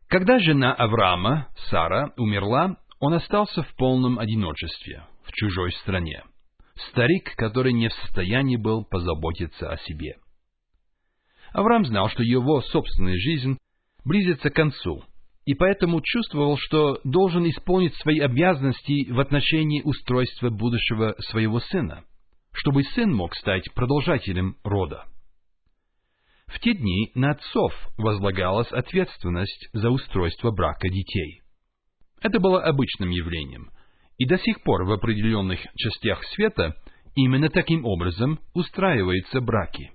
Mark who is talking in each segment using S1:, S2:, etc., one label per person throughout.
S1: Когда жена Авраама, Сара, умерла, он остался в полном одиночестве, в чужой стране. Старик, который не в состоянии был позаботиться о себе. Авраам знал, что его собственная жизнь близится к концу, и поэтому чувствовал, что должен исполнить свои обязанности в отношении устройства будущего своего сына, чтобы сын мог стать продолжателем рода. В те дни на отцов возлагалась ответственность за устройство брака детей. Это было обычным явлением, и до сих пор в определенных частях света именно таким образом устраиваются браки.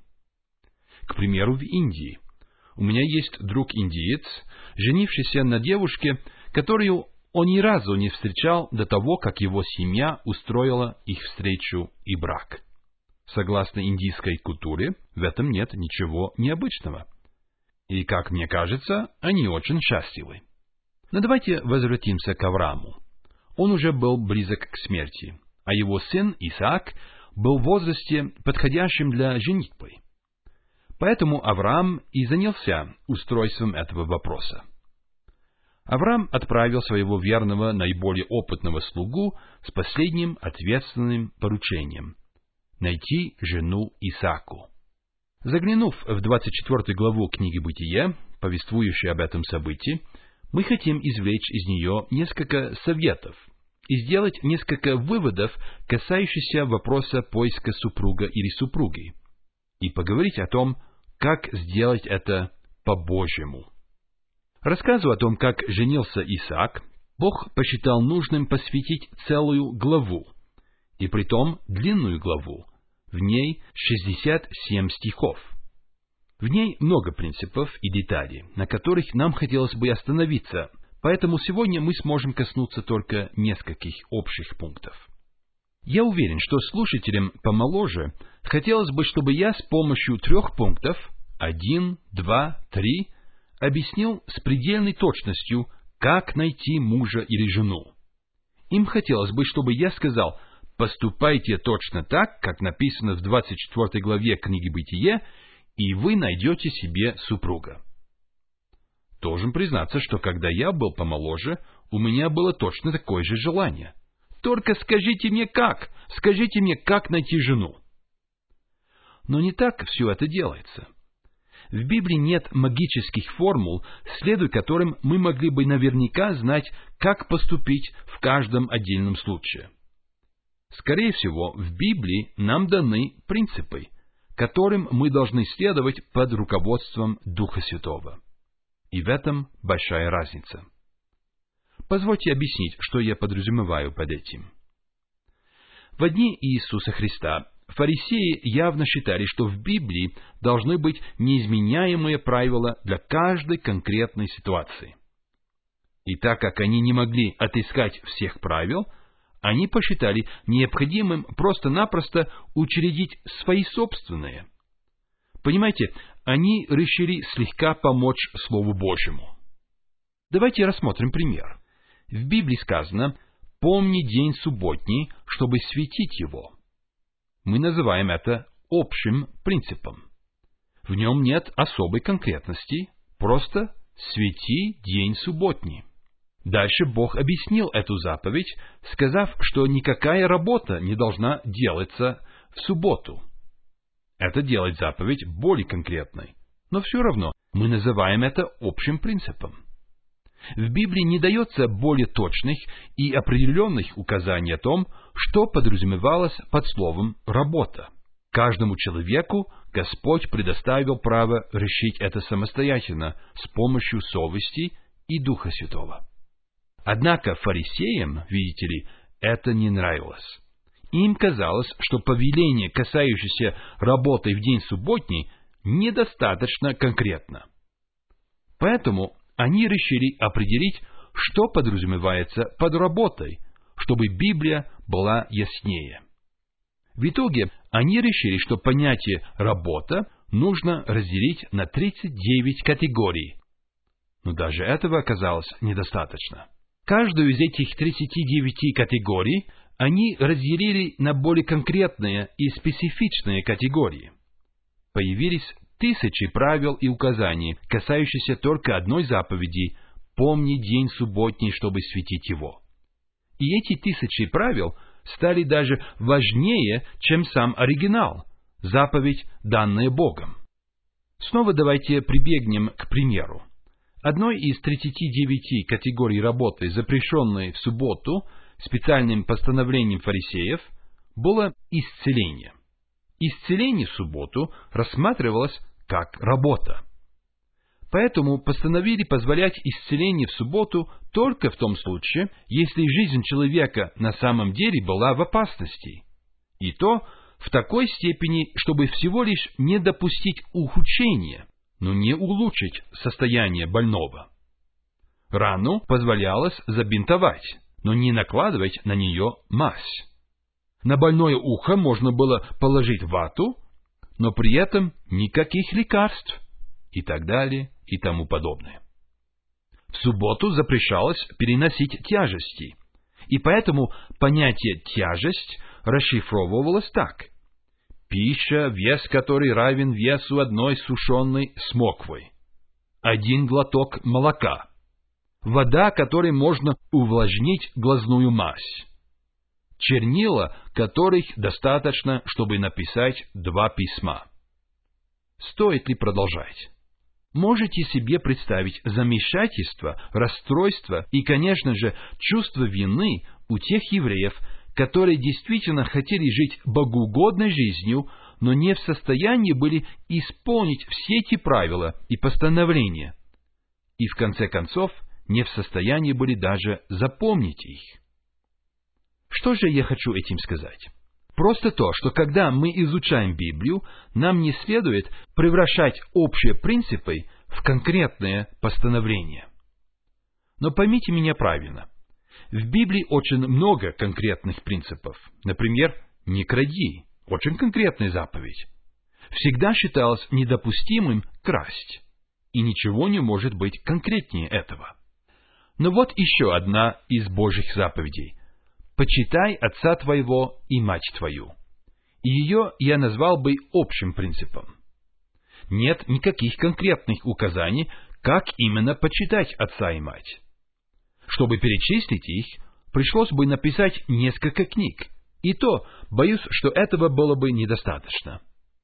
S1: К примеру, в Индии. У меня есть друг-индиец, женившийся на девушке, которую он ни разу не встречал до того, как его семья устроила их встречу и брак. Согласно индийской культуре, в этом нет ничего необычного. И, как мне кажется, они очень счастливы. Но давайте возвратимся к Аврааму. Он уже был близок к смерти, а его сын Исаак был в возрасте, подходящем для женитьбы. Поэтому Авраам и занялся устройством этого вопроса. Авраам отправил своего верного, наиболее опытного слугу с последним ответственным поручением — найти жену Исааку. Заглянув в 24 главу книги Бытия, повествующей об этом событии, мы хотим извлечь из нее несколько советов и сделать несколько выводов, касающихся вопроса поиска супруга или супруги, и поговорить о том, как сделать это по-божьему. Рассказу о том, как женился Исаак, Бог посчитал нужным посвятить целую главу, и притом длинную главу, в ней 67 стихов. В ней много принципов и деталей, на которых нам хотелось бы остановиться, поэтому сегодня мы сможем коснуться только нескольких общих пунктов. Я уверен, что слушателям помоложе хотелось бы, чтобы я с помощью 3 пунктов, 1, 2, 3, объяснил с предельной точностью, как найти мужа или жену. Им хотелось бы, чтобы я сказал: поступайте точно так, как написано в 24 главе книги Бытия, и вы найдете себе супруга. Должен признаться, что когда я был помоложе, у меня было точно такое же желание. Только скажите мне как! Скажите мне, как найти жену. Но не так все это делается. В Библии нет магических формул, следуя которым мы могли бы наверняка знать, как поступить в каждом отдельном случае. Скорее всего, в Библии нам даны принципы, которым мы должны следовать под руководством Духа Святого. И в этом большая разница. Позвольте объяснить, что я подразумеваю под этим. В дни Иисуса Христа фарисеи явно считали, что в Библии должны быть неизменяемые правила для каждой конкретной ситуации. И так как они не могли отыскать всех правил, они посчитали необходимым просто-напросто учредить свои собственные. Понимаете, они решили слегка помочь Слову Божьему. Давайте рассмотрим пример. В Библии сказано: «Помни день субботний, чтобы светить его». Мы называем это общим принципом. В нем нет особой конкретности, просто «свети день субботний». Дальше Бог объяснил эту заповедь, сказав, что никакая работа не должна делаться в субботу. Это делает заповедь более конкретной, но все равно мы называем это общим принципом. В Библии не дается более точных и определенных указаний о том, что подразумевалось под словом «работа». Каждому человеку Господь предоставил право решить это самостоятельно с помощью совести и Духа Святого. Однако фарисеям, видите ли, это не нравилось. Им казалось, что повеление, касающееся работы в день субботний, недостаточно конкретно. Поэтому они решили определить, что подразумевается под работой, чтобы Библия была яснее. В итоге они решили, что понятие «работа» нужно разделить на 39 категорий. Но даже этого оказалось недостаточно. Каждую из этих 39 категорий они разделили на более конкретные и специфичные категории. Появились тысячи правил и указаний, касающихся только одной заповеди помни день субботний, чтобы светить его. И эти 1000 правил стали даже важнее, чем сам оригинал, заповедь, данная Богом. Снова давайте прибегнем к примеру. Одной из 39 категорий работы, запрещенной в субботу специальным постановлением фарисеев, было исцеление. Исцеление в субботу рассматривалось как работа. Поэтому постановили позволять исцеление в субботу только в том случае, если жизнь человека на самом деле была в опасности. И то в такой степени, чтобы всего лишь не допустить ухудшения, но не улучшить состояние больного. Рану позволялось забинтовать, но не накладывать на нее мазь. На больное ухо можно было положить вату, но при этом никаких лекарств, и так далее, и тому подобное. В субботу запрещалось переносить тяжести, и поэтому понятие «тяжесть» расшифровывалось так: пища, вес которой равен весу одной сушеной смоквы, 1 глоток молока, вода, которой можно увлажнить глазную мазь, чернила, которых достаточно, чтобы написать 2 письма. Стоит ли продолжать? Можете себе представить замешательство, расстройство и, конечно же, чувство вины у тех евреев, которые действительно хотели жить богоугодной жизнью, но не в состоянии были исполнить все эти правила и постановления, и в конце концов не в состоянии были даже запомнить их. Что же я хочу этим сказать? Просто то, что когда мы изучаем Библию, нам не следует превращать общие принципы в конкретные постановления. Но поймите меня правильно. В Библии очень много конкретных принципов. Например, «не кради» – очень конкретная заповедь. Всегда считалось недопустимым красть, и ничего не может быть конкретнее этого. Но вот еще одна из Божьих заповедей – «Почитай отца твоего и мать твою». И ее я назвал бы общим принципом. Нет никаких конкретных указаний, как именно почитать отца и мать. Чтобы перечислить их, пришлось бы написать несколько книг, и то, боюсь, что этого было бы недостаточно.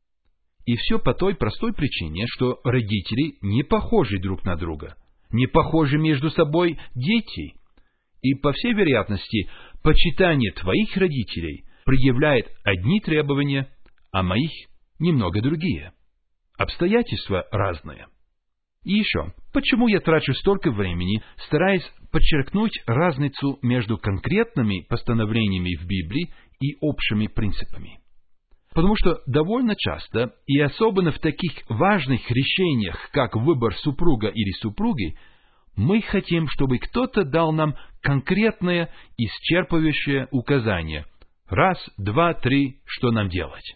S1: И все по той простой причине, что родители не похожи друг на друга, не похожи между собой дети, и, по всей вероятности, почитание твоих родителей предъявляет одни требования, а моих немного другие. Обстоятельства разные. И еще, почему я трачу столько времени, стараясь подчеркнуть разницу между конкретными постановлениями в Библии и общими принципами? Потому что довольно часто, и особенно в таких важных решениях, как выбор супруга или супруги, мы хотим, чтобы кто-то дал нам конкретное, исчерпывающее указание. 1, 2, 3, что нам делать?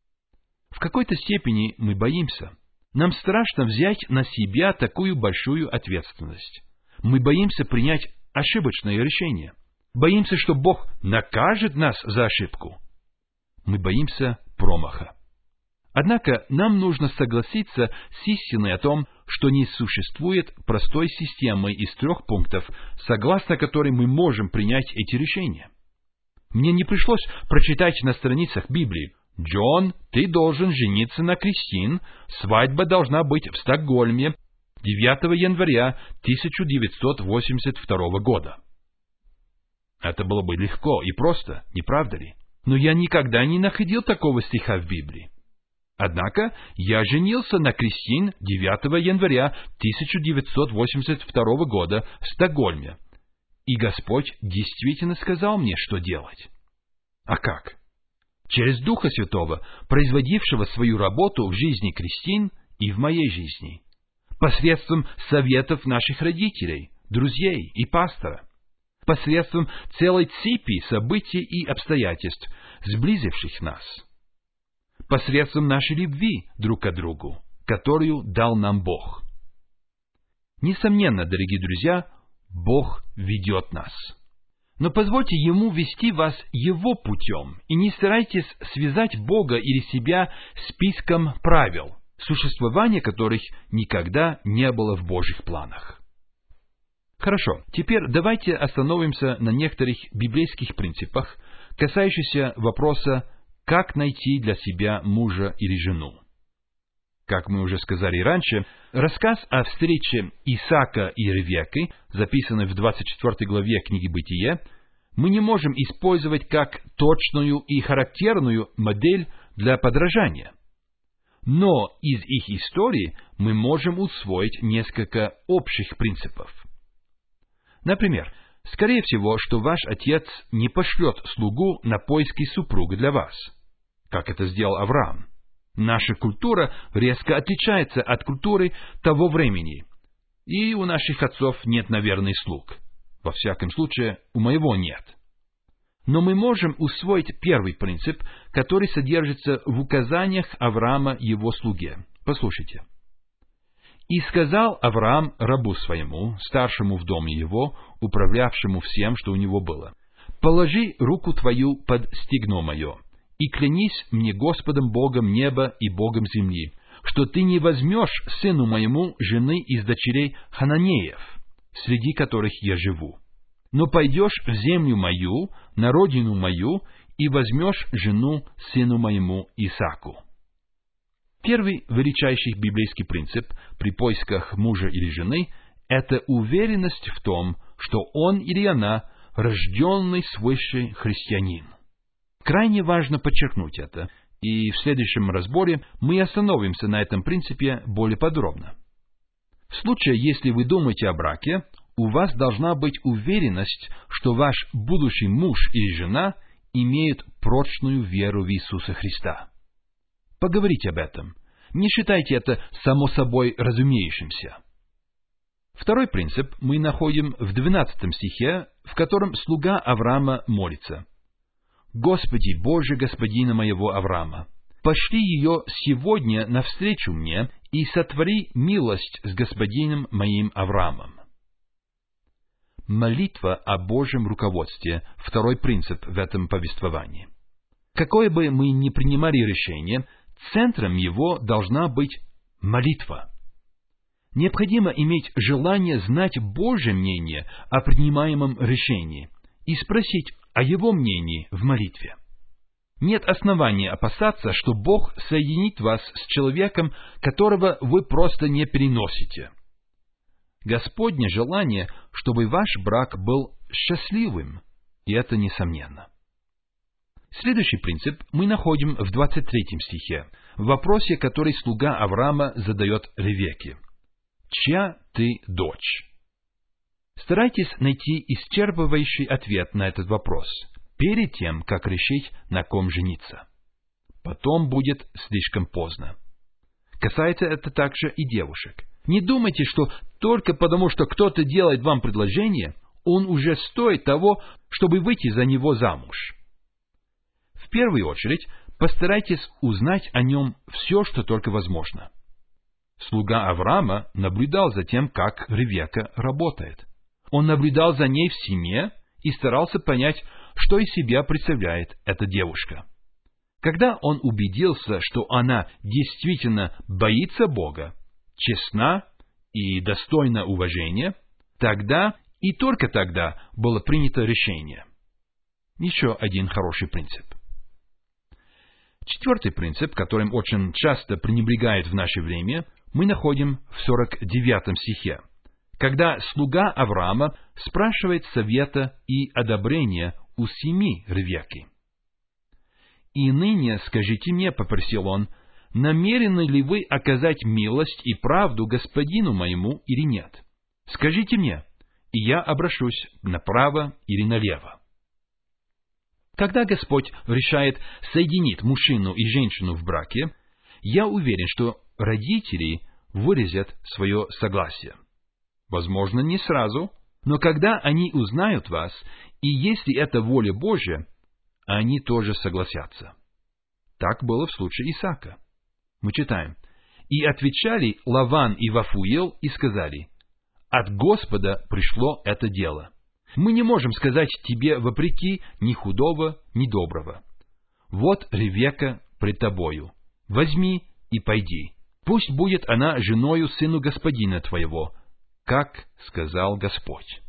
S1: В какой-то степени мы боимся. Нам страшно взять на себя такую большую ответственность. Мы боимся принять ошибочное решение. Боимся, что Бог накажет нас за ошибку. Мы боимся промаха. Однако нам нужно согласиться с истиной о том, что не существует простой системы из 3 пунктов, согласно которой мы можем принять эти решения. Мне не пришлось прочитать на страницах Библии: «Джон, ты должен жениться на Кристин, свадьба должна быть в Стокгольме 9 января 1982 года». Это было бы легко и просто, не правда ли? Но я никогда не находил такого стиха в Библии. Однако я женился на Кристин 9 января 1982 года в Стокгольме, и Господь действительно сказал мне, что делать. А как? Через Духа Святого, производившего свою работу в жизни Кристин и в моей жизни, посредством советов наших родителей, друзей и пастора, посредством целой цепи событий и обстоятельств, сблизивших нас, посредством нашей любви друг к другу, которую дал нам Бог. Несомненно, дорогие друзья, Бог ведет нас. Но позвольте Ему вести вас Его путем, и не старайтесь связать Бога или себя списком правил, существование которых никогда не было в Божьих планах. Хорошо, теперь давайте остановимся на некоторых библейских принципах, касающихся вопроса, как найти для себя мужа или жену. Как мы уже сказали раньше, рассказ о встрече Исаака и Ревекки, записанный в 24 главе книги «Бытие», мы не можем использовать как точную и характерную модель для подражания. Но из их истории мы можем усвоить несколько общих принципов. Например, скорее всего, что ваш отец не пошлет слугу на поиски супруга для вас, как это сделал Авраам. Наша культура резко отличается от культуры того времени, и у наших отцов нет, наверное, слуг. Во всяком случае, у моего нет. Но мы можем усвоить первый принцип, который содержится в указаниях Авраама его слуге. Послушайте. «И сказал Авраам рабу своему, старшему в доме его, управлявшему всем, что у него было, положи руку твою под стегно мое, и клянись мне Господом Богом неба и Богом земли, что ты не возьмешь сыну моему жены из дочерей Хананеев, среди которых я живу, но пойдешь в землю мою, на родину мою, и возьмешь жену сыну моему Исааку». Первый величайший библейский принцип при поисках мужа или жены – это уверенность в том, что он или она рожденный свыше христианин. Крайне важно подчеркнуть это, и в следующем разборе мы остановимся на этом принципе более подробно. В случае, если вы думаете о браке, у вас должна быть уверенность, что ваш будущий муж или жена имеют прочную веру в Иисуса Христа. Поговорите об этом. Не считайте это само собой разумеющимся. Второй принцип мы находим в 12 стихе, в котором слуга Авраама молится. «Господи, Боже господина моего Авраама, пошли ее сегодня навстречу мне и сотвори милость с господином моим Авраамом». Молитва о Божьем руководстве – второй принцип в этом повествовании. Какое бы мы ни принимали решение, центром его должна быть молитва. Необходимо иметь желание знать Божье мнение о принимаемом решении и спросить о его мнении в молитве. Нет основания опасаться, что Бог соединит вас с человеком, которого вы просто не переносите. Господне желание, чтобы ваш брак был счастливым, и это несомненно. Следующий принцип мы находим в 23 стихе, в вопросе, который слуга Авраама задает Ревекке. «Чья ты дочь?» Старайтесь найти исчерпывающий ответ на этот вопрос, перед тем, как решить, на ком жениться. Потом будет слишком поздно. Касается это также и девушек. Не думайте, что только потому, что кто-то делает вам предложение, он уже стоит того, чтобы выйти за него замуж. В первую очередь, постарайтесь узнать о нем все, что только возможно. Слуга Авраама наблюдал за тем, как Ревекка работает. Он наблюдал за ней в семье и старался понять, что из себя представляет эта девушка. Когда он убедился, что она действительно боится Бога, честна и достойна уважения, тогда и только тогда было принято решение. Еще один хороший принцип. Четвертый принцип, которым очень часто пренебрегают в наше время, мы находим в 49 стихе, когда слуга Авраама спрашивает совета и одобрения у семьи Ревекки. «И ныне скажите мне, — попросил он, — намерены ли вы оказать милость и правду господину моему или нет? Скажите мне, и я обращусь направо или налево». Когда Господь решает соединить мужчину и женщину в браке, я уверен, что родители выразят свое согласие. Возможно, не сразу, но когда они узнают вас, и если это воля Божья, они тоже согласятся. Так было в случае Исаака. Мы читаем: «И отвечали Лаван и Вафуил и сказали: от Господа пришло это дело. Мы не можем сказать тебе вопреки ни худого, ни доброго. Вот Ревекка пред тобою. Возьми и пойди. Пусть будет она женою сыну господина твоего, как сказал Господь.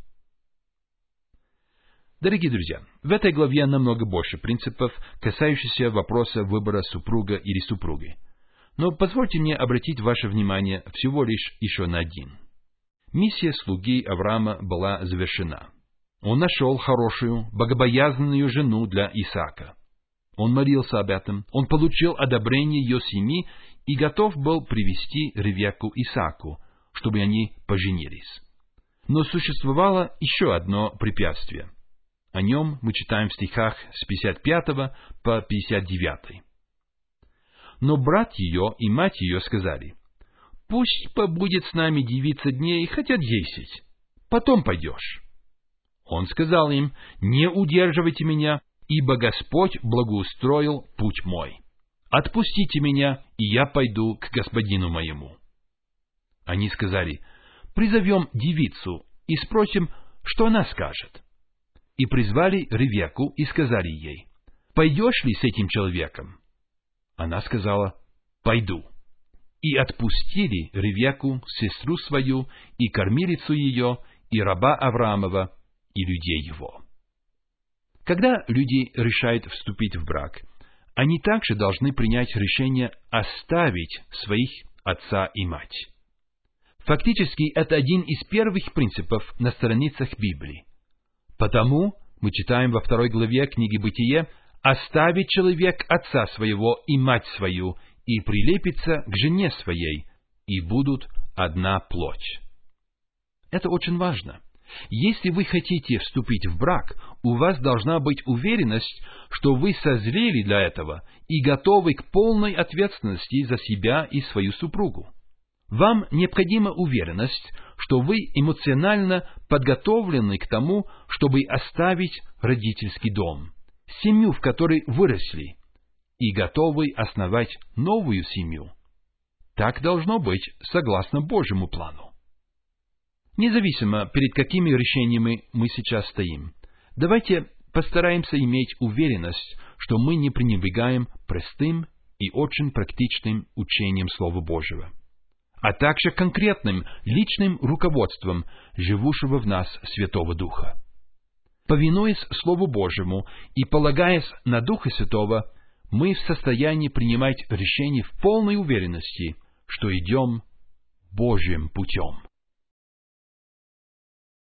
S1: Дорогие друзья, в этой главе намного больше принципов, касающихся вопроса выбора супруга или супруги. Но позвольте мне обратить ваше внимание всего лишь еще на один. Миссия слуги Авраама была завершена. Он нашел хорошую, богобоязненную жену для Исаака. Он молился об этом, он получил одобрение ее семьи и готов был привести Ревекку Исааку, чтобы они поженились. Но существовало еще одно препятствие. О нем мы читаем в стихах с 55 по 59. Но брат ее и мать ее сказали: «Пусть побудет с нами девица дней, хотя 10, потом пойдешь». Он сказал им: «Не удерживайте меня, ибо Господь благоустроил путь мой. Отпустите меня, и я пойду к господину моему». Они сказали: «Призовем девицу и спросим, что она скажет». И призвали Ревекку и сказали ей: «Пойдешь ли с этим человеком?» Она сказала: «Пойду». И отпустили Ревекку, сестру свою, и кормилицу ее, и раба Авраамова, и людей его. Когда люди решают вступить в брак, они также должны принять решение оставить своих отца и мать. Фактически, это один из первых принципов на страницах Библии. Потому мы читаем во 2 главе книги Бытие: «Оставит человек отца своего и мать свою, и прилепится к жене своей, и будут одна плоть». Это очень важно. Если вы хотите вступить в брак, у вас должна быть уверенность, что вы созрели для этого и готовы к полной ответственности за себя и свою супругу. Вам необходима уверенность, что вы эмоционально подготовлены к тому, чтобы оставить родительский дом, семью, в которой выросли, и готовы основать новую семью. Так должно быть согласно Божьему плану. Независимо, перед какими решениями мы сейчас стоим, давайте постараемся иметь уверенность, что мы не пренебрегаем простым и очень практичным учением Слова Божьего, а также конкретным личным руководством живущего в нас Святого Духа. Повинуясь Слову Божьему и полагаясь на Духа Святого, мы в состоянии принимать решения в полной уверенности, что идем Божьим путем.